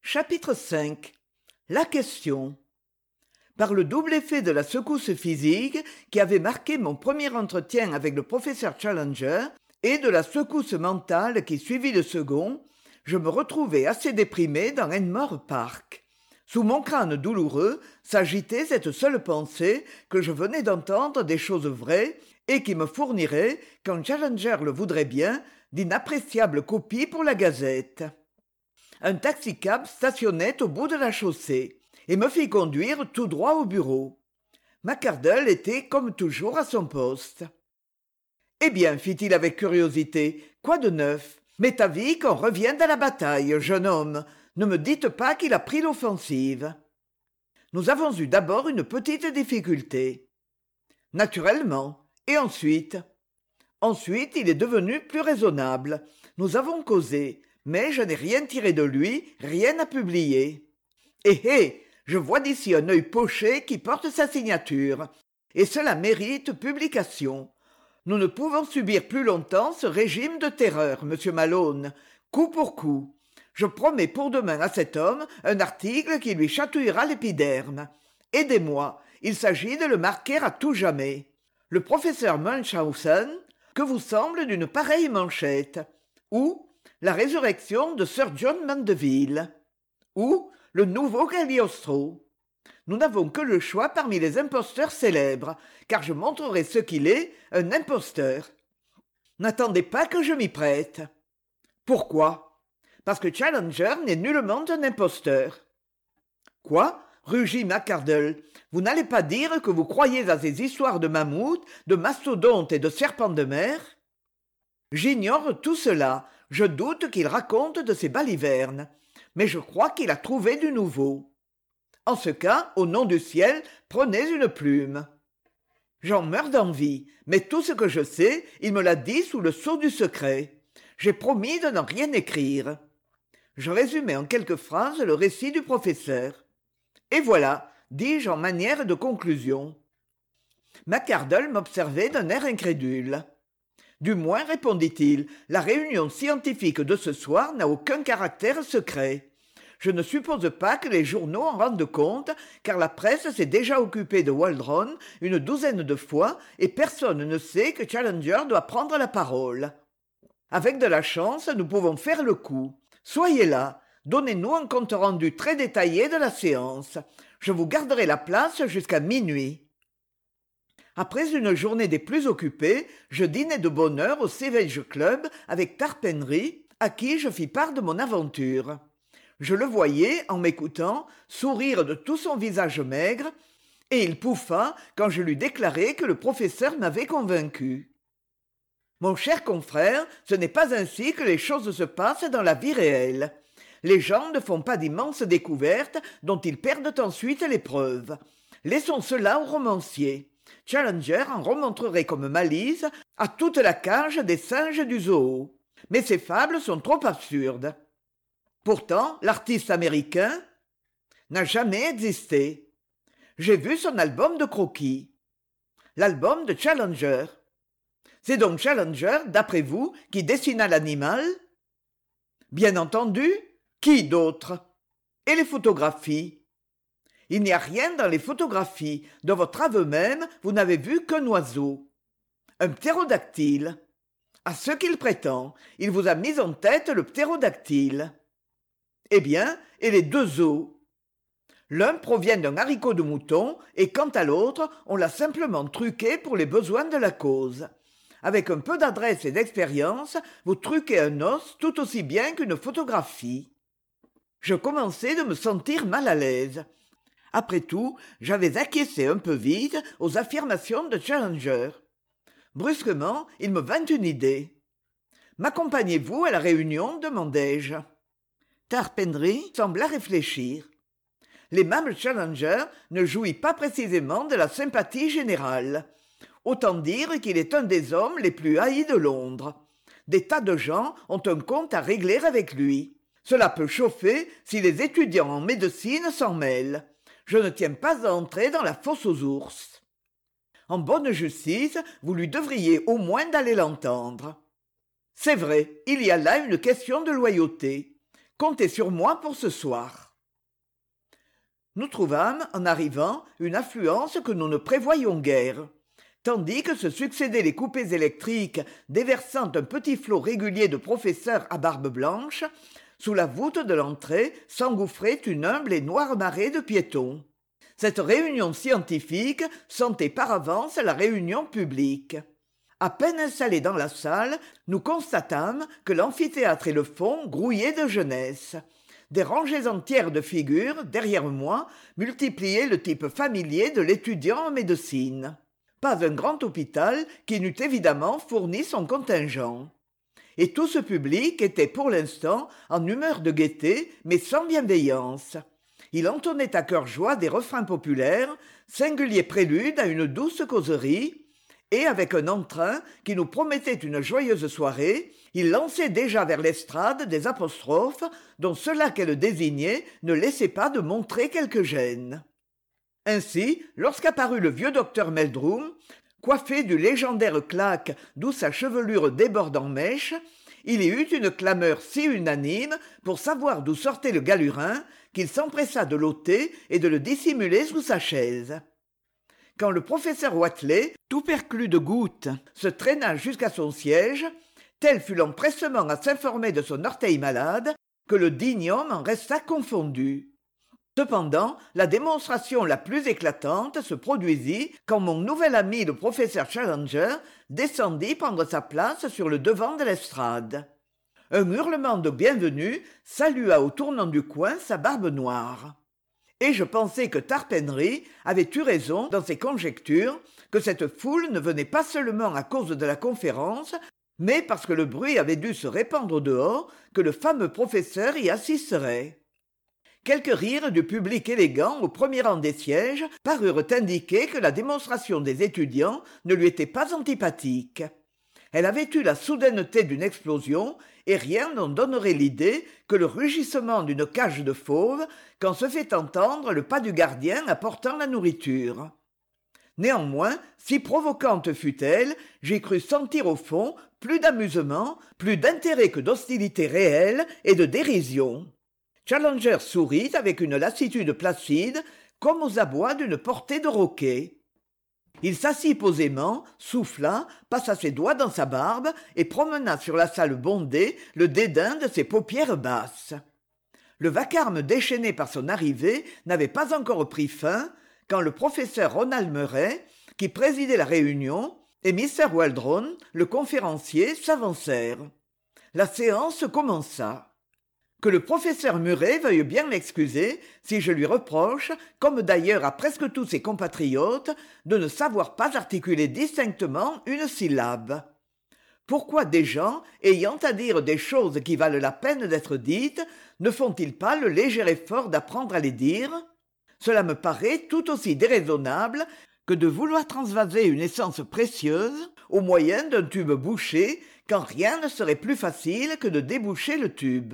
Chapitre 5. La question. Par le double effet de la secousse physique qui avait marqué mon premier entretien avec le professeur Challenger et de la secousse mentale qui suivit le second, je me retrouvai assez déprimé dans Enmore Park. Sous mon crâne douloureux s'agitait cette seule pensée que je venais d'entendre des choses vraies et qui me fournirait, quand Challenger le voudrait bien, d'inappréciables copies pour la Gazette. Un taxicab stationnait au bout de la chaussée et me fit conduire tout droit au bureau. McArdle était, comme toujours, à son poste. « Eh bien, fit-il avec curiosité, quoi de neuf? M'est avis qu'on revienne à la bataille, jeune homme. Ne me dites pas qu'il a pris l'offensive. » Nous avons eu d'abord une petite difficulté. Naturellement. Et ensuite? Ensuite, il est devenu plus raisonnable. Nous avons causé, mais je n'ai rien tiré de lui, rien à publier. Eh, je vois d'ici un œil poché qui porte sa signature, et cela mérite publication. Nous ne pouvons subir plus longtemps ce régime de terreur, monsieur Malone, coup pour coup. Je promets pour demain à cet homme un article qui lui chatouillera l'épiderme. Aidez-moi, il s'agit de le marquer à tout jamais. Le professeur Munchausen, que vous semble d'une pareille manchette? Ou la résurrection de Sir John Mandeville? Ou le nouveau Cagliostro? Nous n'avons que le choix parmi les imposteurs célèbres, car je montrerai ce qu'il est, un imposteur. N'attendez pas que je m'y prête. Pourquoi? Parce que Challenger n'est nullement un imposteur. Quoi? Rugit McArdle. Vous n'allez pas dire que vous croyez à ces histoires de mammouths, de mastodontes et de serpents de mer? J'ignore tout cela. Je doute qu'il raconte de ces balivernes. Mais je crois qu'il a trouvé du nouveau. En ce cas, au nom du ciel, prenez une plume. J'en meurs d'envie, mais tout ce que je sais, il me l'a dit sous le sceau du secret. J'ai promis de n'en rien écrire. Je résumai en quelques phrases le récit du professeur. Et voilà, dis-je en manière de conclusion. McArdle m'observait d'un air incrédule. Du moins, répondit-il, la réunion scientifique de ce soir n'a aucun caractère secret. Je ne suppose pas que les journaux en rendent compte, car la presse s'est déjà occupée de Waldron une douzaine de fois et personne ne sait que Challenger doit prendre la parole. Avec de la chance, nous pouvons faire le coup. Soyez là, donnez-nous un compte-rendu très détaillé de la séance. Je vous garderai la place jusqu'à minuit. Après une journée des plus occupées, je dînai de bonne heure au Savage Club avec Tarpenry, à qui je fis part de mon aventure. Je le voyais, en m'écoutant, sourire de tout son visage maigre, et il pouffa quand je lui déclarai que le professeur m'avait convaincu. Mon cher confrère, ce n'est pas ainsi que les choses se passent dans la vie réelle. Les gens ne font pas d'immenses découvertes dont ils perdent ensuite les preuves. Laissons cela aux romanciers. Challenger en remontrerait comme malice à toute la cage des singes du zoo. Mais ces fables sont trop absurdes. Pourtant, l'artiste américain n'a jamais existé. J'ai vu son album de croquis. L'album de Challenger. C'est donc Challenger, d'après vous, qui dessina l'animal? Bien entendu. Qui d'autre? Et les photographies? Il n'y a rien dans les photographies. De votre aveu même, vous n'avez vu qu'un oiseau. Un ptérodactyle. À ce qu'il prétend, il vous a mis en tête le ptérodactyle. Eh bien, et les deux os? L'un provient d'un haricot de mouton, et quant à l'autre, on l'a simplement truqué pour les besoins de la cause. Avec un peu d'adresse et d'expérience, vous truquez un os tout aussi bien qu'une photographie. Je commençais de me sentir mal à l'aise. Après tout, j'avais acquiescé un peu vite aux affirmations de Challenger. Brusquement, il me vint une idée. « M'accompagnez-vous à la réunion ?» demandai-je. Tarpenry sembla réfléchir. L'aimable Challenger ne jouit pas précisément de la sympathie générale. Autant dire qu'il est un des hommes les plus haïs de Londres. Des tas de gens ont un compte à régler avec lui. Cela peut chauffer si les étudiants en médecine s'en mêlent. Je ne tiens pas à entrer dans la fosse aux ours. En bonne justice, vous lui devriez au moins d'aller l'entendre. C'est vrai, il y a là une question de loyauté. Comptez sur moi pour ce soir. Nous trouvâmes, en arrivant, une affluence que nous ne prévoyions guère. Tandis que se succédaient les coupées électriques déversant un petit flot régulier de professeurs à barbe blanche, sous la voûte de l'entrée s'engouffrait une humble et noire marée de piétons. Cette réunion scientifique sentait par avance la réunion publique. À peine installés dans la salle, nous constatâmes que l'amphithéâtre et le fond grouillaient de jeunesse. Des rangées entières de figures, derrière moi, multipliaient le type familier de l'étudiant en médecine. Pas un grand hôpital qui n'eût évidemment fourni son contingent. Et tout ce public était pour l'instant en humeur de gaieté, mais sans bienveillance. Il entonnait à cœur joie des refrains populaires, singulier prélude à une douce causerie, et avec un entrain qui nous promettait une joyeuse soirée, il lançait déjà vers l'estrade des apostrophes dont ceux-là qu'elle désignait ne laissaient pas de montrer quelque gêne. Ainsi, lorsqu'apparut le vieux docteur Meldrum, coiffé du légendaire claque d'où sa chevelure déborde en mèche, il y eut une clameur si unanime pour savoir d'où sortait le galurin qu'il s'empressa de l'ôter et de le dissimuler sous sa chaise. Quand le professeur Watelet, tout perclus de gouttes, se traîna jusqu'à son siège, tel fut l'empressement à s'informer de son orteil malade que le digne homme en resta confondu. Cependant, la démonstration la plus éclatante se produisit quand mon nouvel ami le professeur Challenger descendit prendre sa place sur le devant de l'estrade. Un hurlement de bienvenue salua au tournant du coin sa barbe noire. Et je pensais que Tarpenry avait eu raison dans ses conjectures, que cette foule ne venait pas seulement à cause de la conférence, mais parce que le bruit avait dû se répandre au dehors, que le fameux professeur y assisterait. Quelques rires du public élégant au premier rang des sièges parurent indiquer que la démonstration des étudiants ne lui était pas antipathique. Elle avait eu la soudaineté d'une explosion, et rien n'en donnerait l'idée que le rugissement d'une cage de fauves quand se fait entendre le pas du gardien apportant la nourriture. Néanmoins, si provocante fût-elle, j'y crus sentir au fond plus d'amusement, plus d'intérêt que d'hostilité réelle et de dérision. Challenger sourit avec une lassitude placide, comme aux abois d'une portée de roquet. Il s'assit posément, souffla, passa ses doigts dans sa barbe et promena sur la salle bondée le dédain de ses paupières basses. Le vacarme déchaîné par son arrivée n'avait pas encore pris fin quand le professeur Ronald Murray, qui présidait la réunion, et Mr. Waldron, le conférencier, s'avancèrent. La séance commença. Que le professeur Murray veuille bien m'excuser si je lui reproche, comme d'ailleurs à presque tous ses compatriotes, de ne savoir pas articuler distinctement une syllabe. Pourquoi des gens, ayant à dire des choses qui valent la peine d'être dites, ne font-ils pas le léger effort d'apprendre à les dire ? Cela me paraît tout aussi déraisonnable que de vouloir transvaser une essence précieuse au moyen d'un tube bouché, quand rien ne serait plus facile que de déboucher le tube.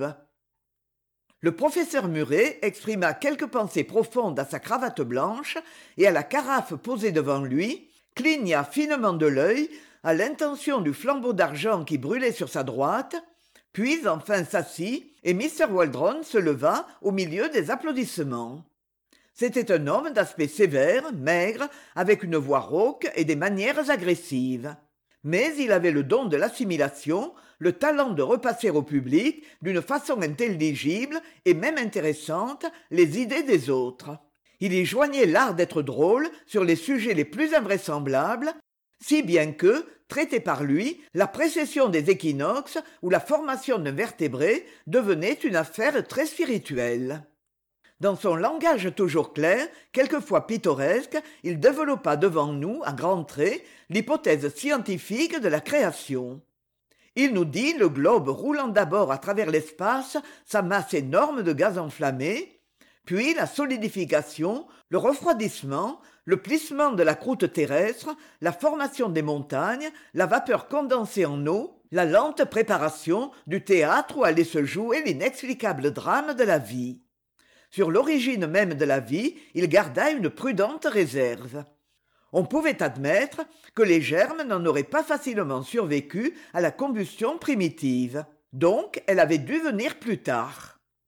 Le professeur Murray exprima quelques pensées profondes à sa cravate blanche et à la carafe posée devant lui, cligna finement de l'œil à l'intention du flambeau d'argent qui brûlait sur sa droite, puis enfin s'assit et Mr. Waldron se leva au milieu des applaudissements. C'était un homme d'aspect sévère, maigre, avec une voix rauque et des manières agressives. Mais il avait le don de l'assimilation, le talent de repasser au public, d'une façon intelligible et même intéressante, les idées des autres. Il y joignait l'art d'être drôle sur les sujets les plus invraisemblables, si bien que, traité par lui, la précession des équinoxes ou la formation d'un vertébré devenait une affaire très spirituelle. Dans son langage toujours clair, quelquefois pittoresque, il développa devant nous, à grands traits, l'hypothèse scientifique de la création. Il nous dit le globe roulant d'abord à travers l'espace sa masse énorme de gaz enflammé, puis la solidification, le refroidissement, le plissement de la croûte terrestre, la formation des montagnes, la vapeur condensée en eau, la lente préparation du théâtre où allait se jouer l'inexplicable drame de la vie. Sur l'origine même de la vie, il garda une prudente réserve. On pouvait admettre que les germes n'en auraient pas facilement survécu à la combustion primitive. Donc, elle avait dû venir plus tard.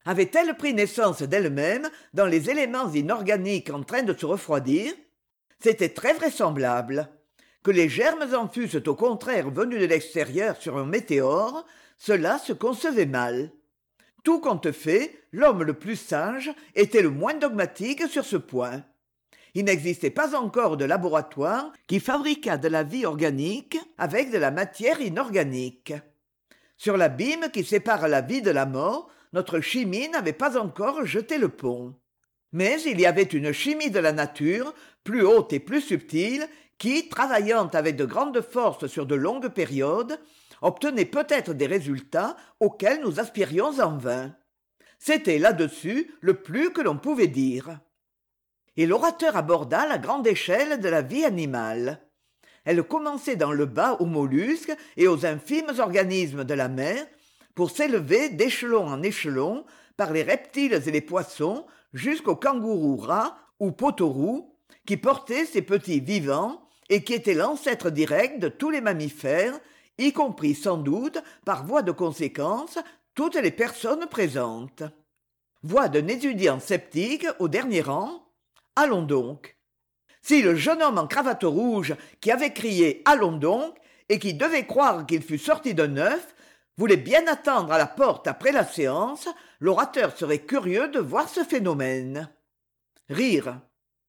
Avait-elle pris naissance d'elle-même dans les éléments inorganiques en train de se refroidir? C'était très vraisemblable. Que les germes en fussent au contraire venus de l'extérieur sur un météore, cela se concevait mal. Tout compte fait, l'homme le plus sage était le moins dogmatique sur ce point. Il n'existait pas encore de laboratoire qui fabriquât de la vie organique avec de la matière inorganique. Sur l'abîme qui sépare la vie de la mort, notre chimie n'avait pas encore jeté le pont. Mais il y avait une chimie de la nature, plus haute et plus subtile, qui, travaillant avec de grandes forces sur de longues périodes, obtenait peut-être des résultats auxquels nous aspirions en vain. C'était là-dessus le plus que l'on pouvait dire. Et l'orateur aborda la grande échelle de la vie animale. Elle commençait dans le bas aux mollusques et aux infimes organismes de la mer, pour s'élever d'échelon en échelon par les reptiles et les poissons jusqu'aux kangourous rats ou potorous, qui portaient ces petits vivants et qui étaient l'ancêtre direct de tous les mammifères, y compris sans doute, par voie de conséquence, toutes les personnes présentes. Voix d'un étudiant sceptique au dernier rang. Allons donc. Si le jeune homme en cravate rouge qui avait crié « Allons donc !» et qui devait croire qu'il fût sorti d'un œuf, voulait bien attendre à la porte après la séance, l'orateur serait curieux de voir ce phénomène. Rire.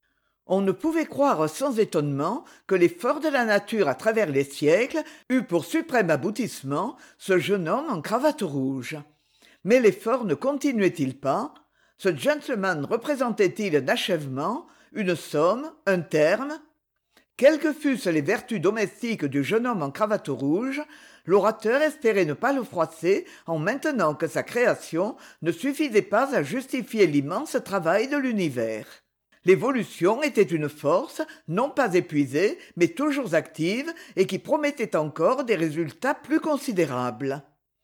On ne pouvait croire sans étonnement que l'effort de la nature à travers les siècles eût pour suprême aboutissement ce jeune homme en cravate rouge. Mais l'effort ne continuait-il pas? Ce gentleman représentait-il un achèvement, une somme, un terme? Quelles que fussent les vertus domestiques du jeune homme en cravate rouge, l'orateur espérait ne pas le froisser en maintenant que sa création ne suffisait pas à justifier l'immense travail de l'univers. L'évolution était une force, non pas épuisée, mais toujours active, et qui promettait encore des résultats plus considérables.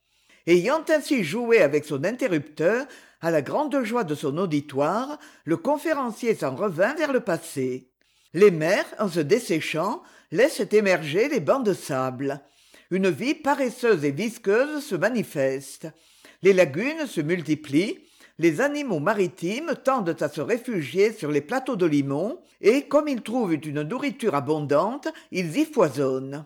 Ayant ainsi joué avec son interrupteur, à la grande joie de son auditoire, le conférencier s'en revint vers le passé. Les mers, en se desséchant, laissent émerger les bancs de sable. Une vie paresseuse et visqueuse se manifeste. Les lagunes se multiplient, les animaux maritimes tendent à se réfugier sur les plateaux de limon, et comme ils trouvent une nourriture abondante, ils y foisonnent.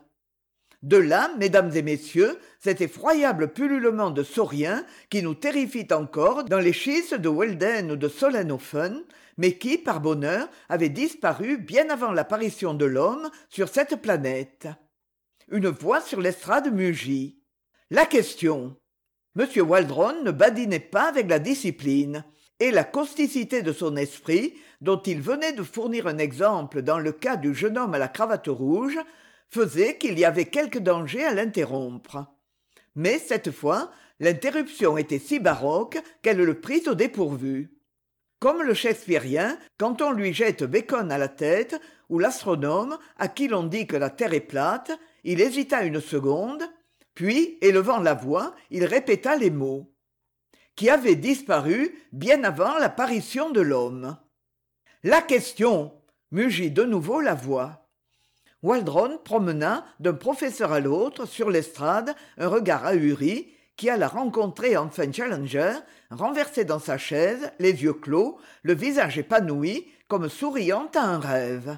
De là, mesdames et messieurs, cet effroyable pullulement de sauriens qui nous terrifie encore dans les schistes de Wealden ou de Solnhofen, mais qui, par bonheur, avait disparu bien avant l'apparition de l'homme sur cette planète. Une voix sur l'estrade mugit. La question. M. Waldron ne badinait pas avec la discipline, et la causticité de son esprit, dont il venait de fournir un exemple dans le cas du jeune homme à la cravate rouge, faisait qu'il y avait quelque danger à l'interrompre. Mais cette fois, l'interruption était si baroque qu'elle le prit au dépourvu. Comme le shakespearien, quand on lui jette Bacon à la tête, ou l'astronome, à qui l'on dit que la Terre est plate, il hésita une seconde, puis, élevant la voix, il répéta les mots qui avaient disparu bien avant l'apparition de l'homme. La question, mugit de nouveau la voix. Waldron promena d'un professeur à l'autre sur l'estrade un regard ahuri qui alla rencontrer enfin Challenger, renversé dans sa chaise, les yeux clos, le visage épanoui, comme souriant à un rêve.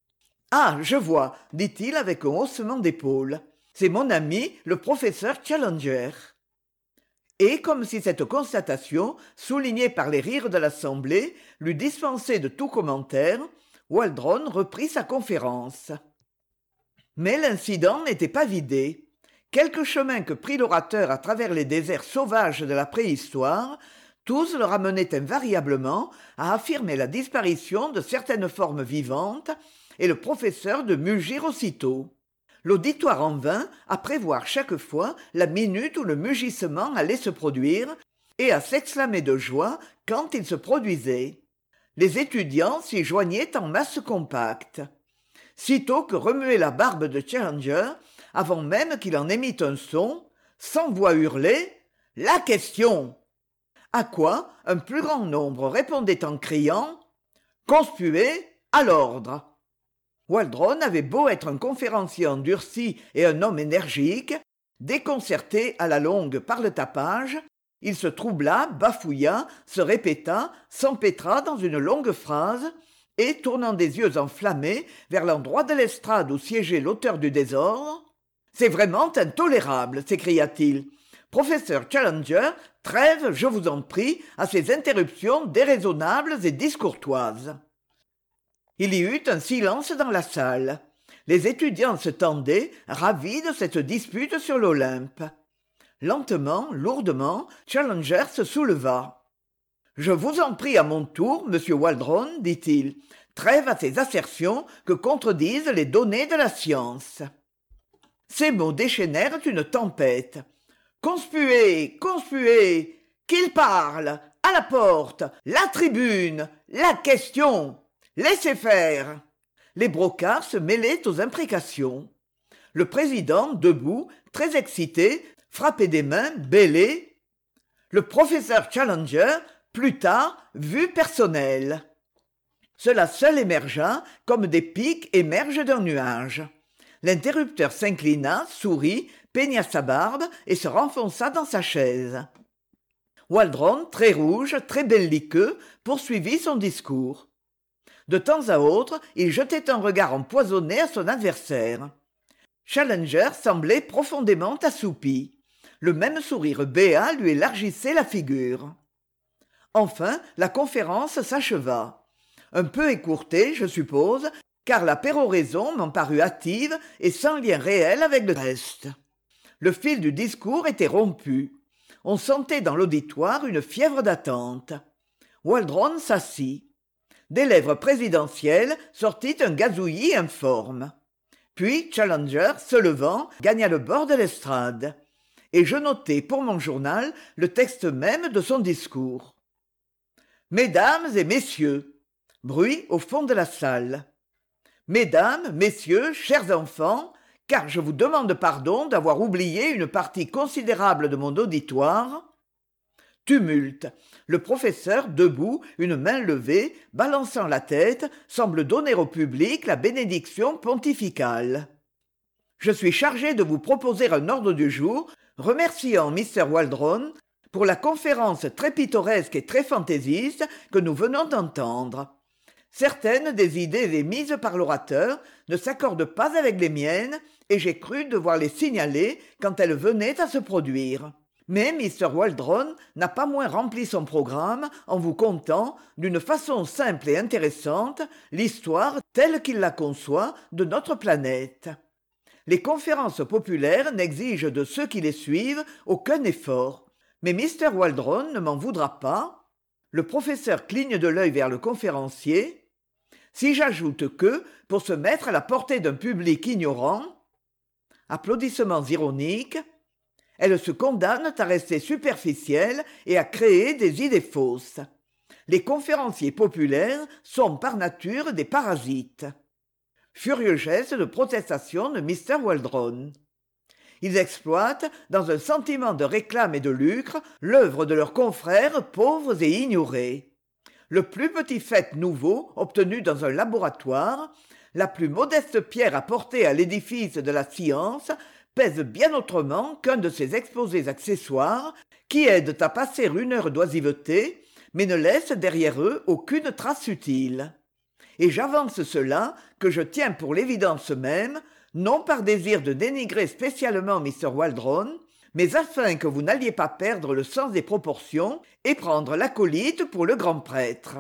« Ah, je vois, dit-il avec un haussement d'épaules. C'est mon ami, le professeur Challenger. » Et comme si cette constatation, soulignée par les rires de l'assemblée, l'eût dispensé de tout commentaire, Waldron reprit sa conférence. Mais l'incident n'était pas vidé. Quelque chemin que prit l'orateur à travers les déserts sauvages de la préhistoire, tous le ramenaient invariablement à affirmer la disparition de certaines formes vivantes, et le professeur de mugir aussitôt. L'auditoire en vint à prévoir chaque fois la minute où le mugissement allait se produire, et à s'exclamer de joie quand il se produisait. Les étudiants s'y joignaient en masse compacte. Sitôt que remuait la barbe de Challenger, avant même qu'il en émît un son, sans voix hurlée, « La question !» À quoi un plus grand nombre répondait en criant « Conspuez, à l'ordre !» Waldron avait beau être un conférencier endurci et un homme énergique, déconcerté à la longue par le tapage, Il se troubla, bafouilla, se répéta, s'empêtra dans une longue phrase, et, tournant des yeux enflammés vers l'endroit de l'estrade où siégeait l'auteur du désordre, « C'est vraiment intolérable !» s'écria-t-il. « Professeur Challenger, trêve, je vous en prie, à ces interruptions déraisonnables et discourtoises. » Il y eut un silence dans la salle. Les étudiants se tendaient, ravis de cette dispute sur l'Olympe. Lentement, lourdement, Challenger se souleva. « Je vous en prie à mon tour, monsieur Waldron, dit-il. Trêve à ces assertions que contredisent les données de la science. » Ces mots déchaînèrent une tempête. « Conspuez, conspuez, qu'il parle, à la porte, la tribune, la question, laissez faire !» Les brocards se mêlaient aux imprécations. Le président, debout, très excité, frappait des mains, bêlait. Le professeur Challenger, plus tard, vue personnelle. Cela seul émergea, comme des pics émergent d'un nuage. L'interrupteur s'inclina, sourit, peigna sa barbe et se renfonça dans sa chaise. Waldron, très rouge, très belliqueux, poursuivit son discours. De temps à autre, il jetait un regard empoisonné à son adversaire. Challenger semblait profondément assoupi. Le même sourire béat lui élargissait la figure. Enfin, la conférence s'acheva. Un peu écourtée, je suppose, car la péroraison m'en parut hâtive et sans lien réel avec le reste. Le fil du discours était rompu. On sentait dans l'auditoire une fièvre d'attente. Waldron s'assit. Des lèvres présidentielles sortit un gazouillis informe. Puis Challenger, se levant, gagna le bord de l'estrade. Et je notai pour mon journal le texte même de son discours. « Mesdames et messieurs !» Bruit au fond de la salle. « Mesdames, messieurs, chers enfants, car je vous demande pardon d'avoir oublié une partie considérable de mon auditoire. » Tumulte. Le professeur, debout, une main levée, balançant la tête, semble donner au public la bénédiction pontificale. Je suis chargé de vous proposer un ordre du jour, remerciant Mr. Waldron pour la conférence très pittoresque et très fantaisiste que nous venons d'entendre. Certaines des idées émises par l'orateur ne s'accordent pas avec les miennes, et j'ai cru devoir les signaler quand elles venaient à se produire. Mais Mr. Waldron n'a pas moins rempli son programme en vous contant, d'une façon simple et intéressante, l'histoire telle qu'il la conçoit de notre planète. Les conférences populaires n'exigent de ceux qui les suivent aucun effort. Mais Mr. Waldron ne m'en voudra pas. Le professeur cligne de l'œil vers le conférencier. Si j'ajoute que, pour se mettre à la portée d'un public ignorant, applaudissements ironiques, elles se condamnent à rester superficielles et à créer des idées fausses. Les conférenciers populaires sont par nature des parasites. Furieux geste de protestation de Mr. Waldron. Ils exploitent, dans un sentiment de réclame et de lucre, l'œuvre de leurs confrères pauvres et ignorés. Le plus petit fait nouveau obtenu dans un laboratoire, la plus modeste pierre apportée à l'édifice de la science, pèse bien autrement qu'un de ces exposés accessoires qui aident à passer une heure d'oisiveté, mais ne laissent derrière eux aucune trace utile. Et j'avance cela, que je tiens pour l'évidence même, non par désir de dénigrer spécialement Mr. Waldron, mais afin que vous n'alliez pas perdre le sens des proportions et prendre l'acolyte pour le grand prêtre.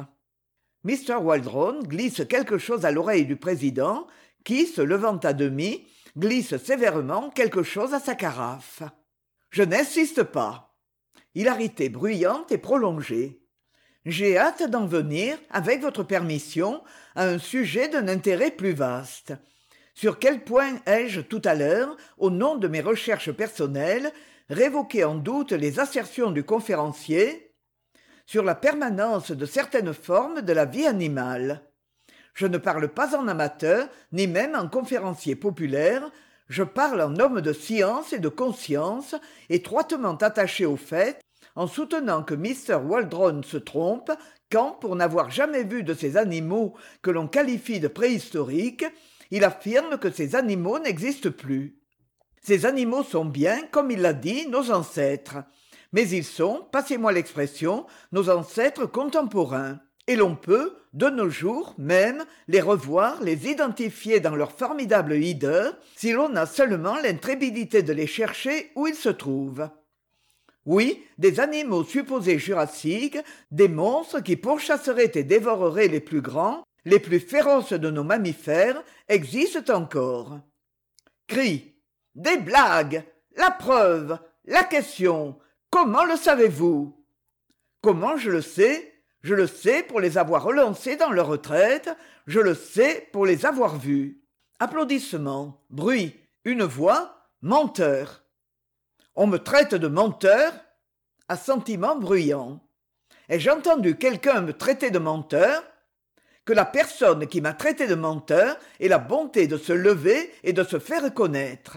Mr. Waldron glisse quelque chose à l'oreille du président, qui, se levant à demi, glisse sévèrement quelque chose à sa carafe. Je n'insiste pas. Hilarité bruyante et prolongée. J'ai hâte d'en venir, avec votre permission, à un sujet d'un intérêt plus vaste. Sur quel point ai-je tout à l'heure, au nom de mes recherches personnelles, révoqué en doute les assertions du conférencier sur la permanence de certaines formes de la vie animale. Je ne parle pas en amateur, ni même en conférencier populaire, je parle en homme de science et de conscience, étroitement attaché aux faits, en soutenant que Mr. Waldron se trompe quand, pour n'avoir jamais vu de ces animaux que l'on qualifie de préhistoriques, il affirme que ces animaux n'existent plus. Ces animaux sont bien, comme il l'a dit, nos ancêtres. Mais ils sont, passez-moi l'expression, nos ancêtres contemporains, et l'on peut, de nos jours même, les revoir, les identifier dans leur formidable hideur, si l'on a seulement l'intrépidité de les chercher où ils se trouvent. Oui, des animaux supposés jurassiques, des monstres qui pourchasseraient et dévoreraient les plus grands, les plus féroces de nos mammifères, existent encore. Cri. Des blagues. La preuve. La question. Comment le savez-vous? Comment je le sais? Je le sais pour les avoir relancés dans leur retraite, je le sais pour les avoir vus. Applaudissements, bruit, une voix, menteur. On me traite de menteur? Assentiment bruyant. Ai-je entendu quelqu'un me traiter de menteur? Que la personne qui m'a traité de menteur ait la bonté de se lever et de se faire connaître.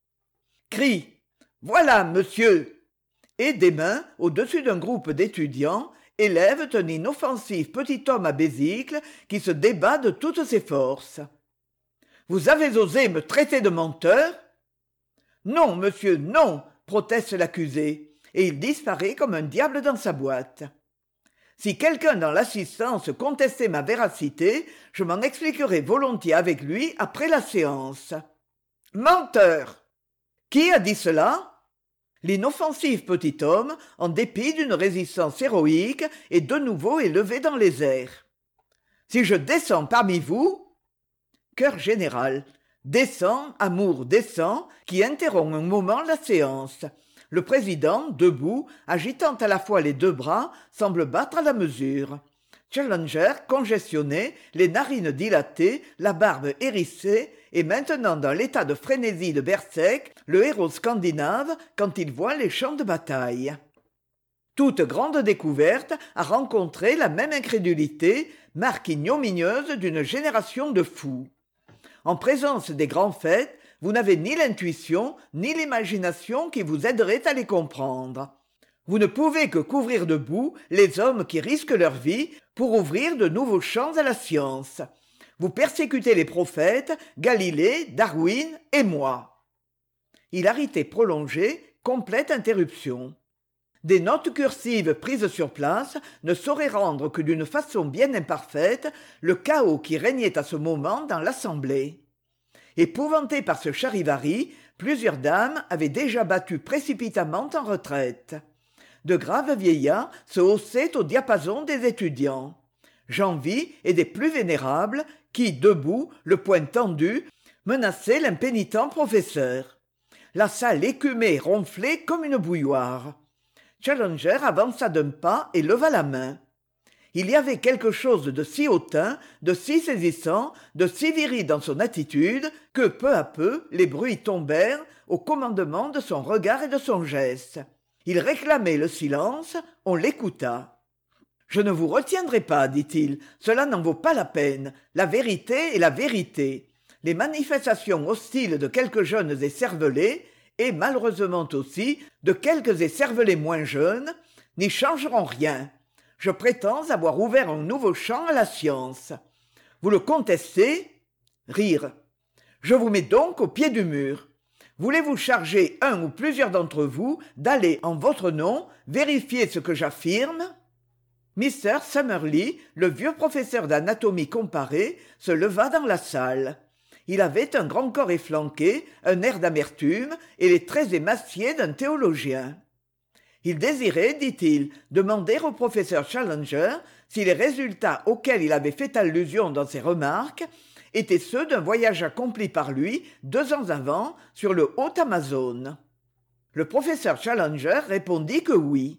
Cri. Voilà, monsieur. Et des mains, au-dessus d'un groupe d'étudiants, élèvent un inoffensif petit homme à bésicle qui se débat de toutes ses forces. Vous avez osé me traiter de menteur? Non, monsieur, non, proteste l'accusé, et il disparaît comme un diable dans sa boîte. Si quelqu'un dans l'assistance contestait ma véracité, je m'en expliquerais volontiers avec lui après la séance. Menteur! Qui a dit cela? L'inoffensif petit homme, en dépit d'une résistance héroïque, est de nouveau élevé dans les airs. Si je descends parmi vous, chœur général, descend, amour descend, qui interrompt un moment la séance. Le président, debout, agitant à la fois les deux bras, semble battre à la mesure. Challenger, congestionné, les narines dilatées, la barbe hérissée, est maintenant dans l'état de frénésie de Berserk, le héros scandinave, quand il voit les champs de bataille. Toute grande découverte a rencontré la même incrédulité, marque ignominieuse d'une génération de fous. En présence des grands faits, vous n'avez ni l'intuition, ni l'imagination qui vous aideraient à les comprendre. Vous ne pouvez que couvrir de boue les hommes qui risquent leur vie pour ouvrir de nouveaux champs à la science. Vous persécutez les prophètes, Galilée, Darwin et moi. Hilarité prolongée, complète interruption. Des notes cursives prises sur place ne sauraient rendre que d'une façon bien imparfaite le chaos qui régnait à ce moment dans l'assemblée. Épouvantées par ce charivari, plusieurs dames avaient déjà battu précipitamment en retraite. De graves vieillards se haussaient au diapason des étudiants. J'en vis et des plus vénérables qui, debout, le poing tendu, menaçaient l'impénitent professeur. La salle écumait et ronflait comme une bouilloire. Challenger avança d'un pas et leva la main. Il y avait quelque chose de si hautain, de si saisissant, de si viril dans son attitude, que peu à peu les bruits tombèrent au commandement de son regard et de son geste. Il réclamait le silence, on l'écouta. « Je ne vous retiendrai pas, dit-il, cela n'en vaut pas la peine. La vérité est la vérité. Les manifestations hostiles de quelques jeunes écervelés, et malheureusement aussi de quelques écervelés moins jeunes, n'y changeront rien. Je prétends avoir ouvert un nouveau champ à la science. Vous le contestez? Rire. Je vous mets donc au pied du mur. Voulez-vous charger un ou plusieurs d'entre vous d'aller, en votre nom, vérifier ce que j'affirme? Mr. Summerlee, le vieux professeur d'anatomie comparée, se leva dans la salle. Il avait un grand corps efflanqué, un air d'amertume et les traits émaciés d'un théologien. Il désirait, dit-il, demander au professeur Challenger si les résultats auxquels il avait fait allusion dans ses remarques étaient ceux d'un voyage accompli par lui 2 ans avant sur le haut Amazone. Le professeur Challenger répondit que oui.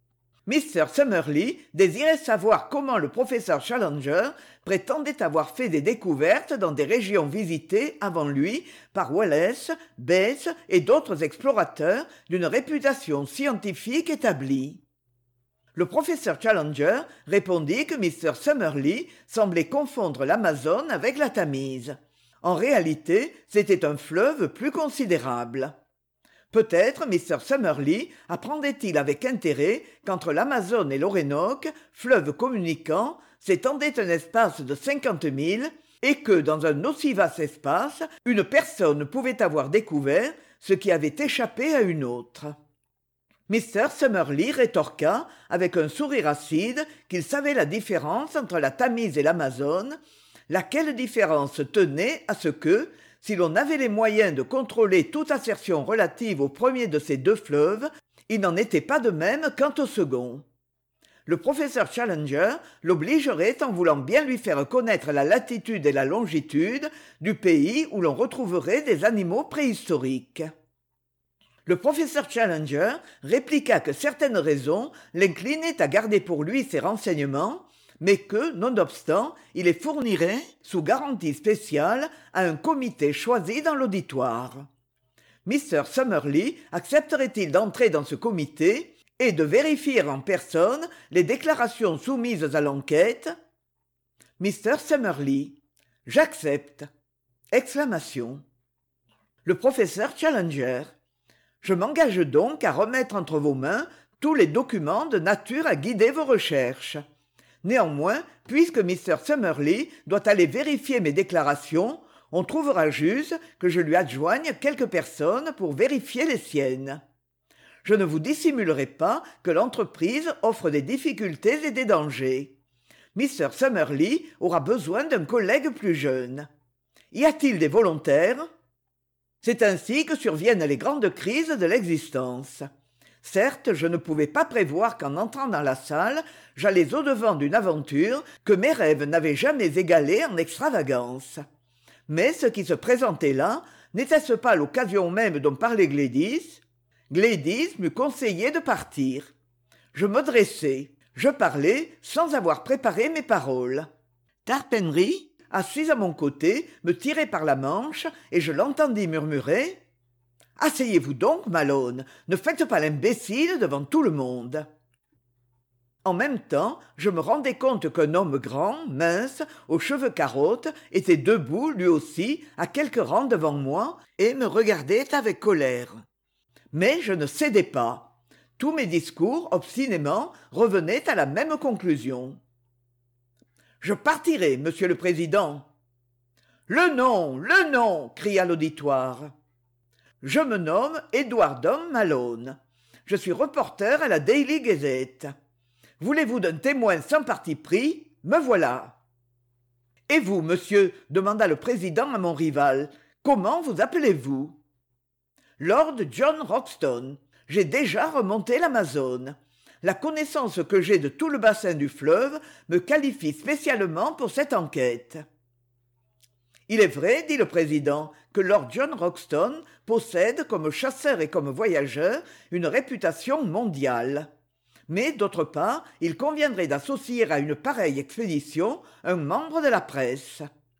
Mr. Summerlee désirait savoir comment le professeur Challenger prétendait avoir fait des découvertes dans des régions visitées avant lui par Wallace, Bates et d'autres explorateurs d'une réputation scientifique établie. Le professeur Challenger répondit que Mr. Summerlee semblait confondre l'Amazone avec la Tamise. En réalité, c'était un fleuve plus considérable. Peut-être Mr. Summerlee apprendrait-il avec intérêt qu'entre l'Amazone et l'Orénoque, fleuves communicants, s'étendait un espace de 50 000 et que, dans un aussi vaste espace, une personne pouvait avoir découvert ce qui avait échappé à une autre. Mr. Summerlee rétorqua, avec un sourire acide, qu'il savait la différence entre la Tamise et l'Amazone, laquelle différence tenait à ce que, si l'on avait les moyens de contrôler toute assertion relative au premier de ces deux fleuves, il n'en était pas de même quant au second. Le professeur Challenger l'obligerait en voulant bien lui faire connaître la latitude et la longitude du pays où l'on retrouverait des animaux préhistoriques. Le professeur Challenger répliqua que certaines raisons l'inclinaient à garder pour lui ces renseignements, mais que, nonobstant, il les fournirait, sous garantie spéciale, à un comité choisi dans l'auditoire. Mr. Summerlee accepterait-il d'entrer dans ce comité et de vérifier en personne les déclarations soumises à l'enquête? Mr. Summerlee. J'accepte. Exclamation. Le professeur Challenger. Je m'engage donc à remettre entre vos mains tous les documents de nature à guider vos recherches. Néanmoins, puisque Mr. Summerlee doit aller vérifier mes déclarations, on trouvera juste que je lui adjoigne quelques personnes pour vérifier les siennes. Je ne vous dissimulerai pas que l'entreprise offre des difficultés et des dangers. Mr. Summerlee aura besoin d'un collègue plus jeune. Y a-t-il des volontaires? C'est ainsi que surviennent les grandes crises de l'existence. Certes, je ne pouvais pas prévoir qu'en entrant dans la salle, j'allais au-devant d'une aventure que mes rêves n'avaient jamais égalée en extravagance. Mais ce qui se présentait là, n'était-ce pas l'occasion même dont parlait Gladys? Gladys m'eût conseillé de partir. Je me dressai, je parlais sans avoir préparé mes paroles. Tarpenry, assis à mon côté, me tirait par la manche et je l'entendis murmurer « Asseyez-vous donc, Malone, ne faites pas l'imbécile devant tout le monde !» En même temps, je me rendais compte qu'un homme grand, mince, aux cheveux carottes, était debout, lui aussi, à quelques rangs devant moi, et me regardait avec colère. Mais je ne cédais pas. Tous mes discours, obstinément, revenaient à la même conclusion. « Je partirai, monsieur le président. »« Le nom !» cria l'auditoire. « Je me nomme Edward Malone. Je suis reporter à la Daily Gazette. Voulez-vous d'un témoin sans parti pris? Me voilà. »« Et vous, monsieur ?» demanda le président à mon rival. « Comment vous appelez-vous » ? « Lord John Roxton. J'ai déjà remonté l'Amazone. La connaissance que j'ai de tout le bassin du fleuve me qualifie spécialement pour cette enquête. » « Il est vrai, dit le président, que Lord John Roxton possède, comme chasseur et comme voyageur, une réputation mondiale. Mais, d'autre part, il conviendrait d'associer à une pareille expédition un membre de la presse.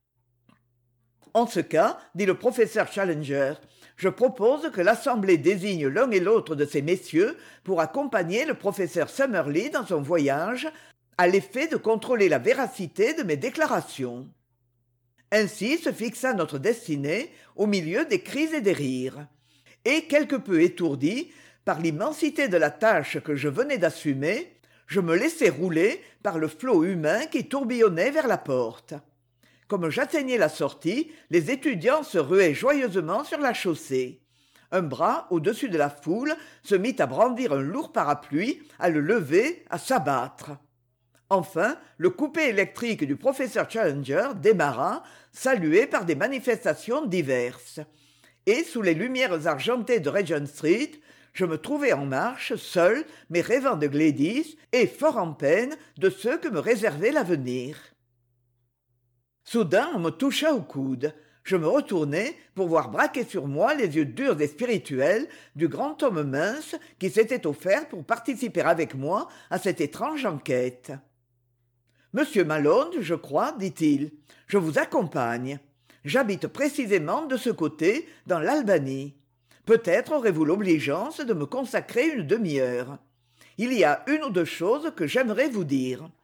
« En ce cas, dit le professeur Challenger, je propose que l'Assemblée désigne l'un et l'autre de ces messieurs pour accompagner le professeur Summerlee dans son voyage, à l'effet de contrôler la véracité de mes déclarations. » Ainsi se fixa notre destinée au milieu des cris et des rires. Et quelque peu étourdi par l'immensité de la tâche que je venais d'assumer, je me laissai rouler par le flot humain qui tourbillonnait vers la porte. Comme j'atteignais la sortie, les étudiants se ruaient joyeusement sur la chaussée. Un bras, au-dessus de la foule, se mit à brandir un lourd parapluie, à le lever, à s'abattre. Enfin, le coupé électrique du professeur Challenger démarra, salué par des manifestations diverses. Et sous les lumières argentées de Regent Street, je me trouvai en marche, seul, mais rêvant de Gladys et fort en peine de ceux que me réservait l'avenir. Soudain, on me toucha au coude. Je me retournai pour voir braquer sur moi les yeux durs et spirituels du grand homme mince qui s'était offert pour participer avec moi à cette étrange enquête. « Monsieur Malone, je crois, dit-il, je vous accompagne. J'habite précisément de ce côté, dans l'Albanie. Peut-être aurez-vous l'obligeance de me consacrer une demi-heure. Il y a une ou deux choses que j'aimerais vous dire.